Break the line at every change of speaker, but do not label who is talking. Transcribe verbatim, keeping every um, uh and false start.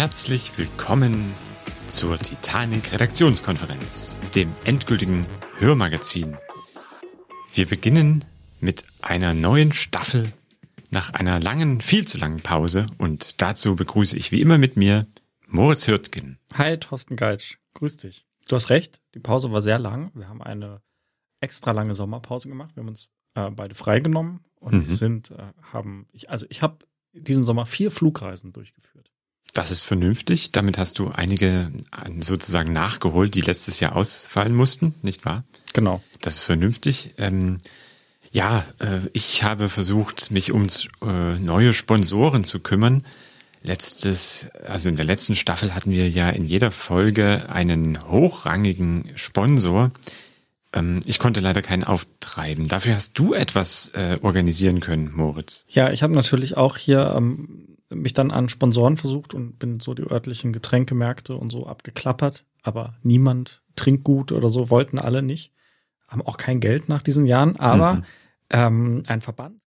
Herzlich willkommen zur Titanic-Redaktionskonferenz, dem endgültigen Hörmagazin. Wir beginnen mit einer neuen Staffel nach einer langen, viel zu langen Pause und dazu begrüße ich wie immer mit mir Moritz Hürtgen.
Hi, Thorsten Geitsch. Grüß dich. Du hast recht, die Pause war sehr lang. Wir haben eine extra lange Sommerpause gemacht. Wir haben uns äh, beide freigenommen und mhm. sind, äh, haben, ich, also ich habe diesen Sommer vier Flugreisen durchgeführt.
Das ist vernünftig. Damit hast du einige sozusagen nachgeholt, die letztes Jahr ausfallen mussten, nicht wahr?
Genau.
Das ist vernünftig. Ähm, ja, äh, ich habe versucht, mich um äh, neue Sponsoren zu kümmern. Letztes, also in der letzten Staffel hatten wir ja in jeder Folge einen hochrangigen Sponsor. Ähm, ich konnte leider keinen auftreiben. Dafür hast du etwas äh, organisieren können, Moritz.
Ja, ich habe natürlich auch hier ähm, mich dann an Sponsoren versucht und bin so die örtlichen Getränkemärkte und so abgeklappert. Aber niemand, Trinkgut oder so, wollten alle nicht. Haben auch kein Geld nach diesen Jahren. Aber mhm. ähm, ein Verband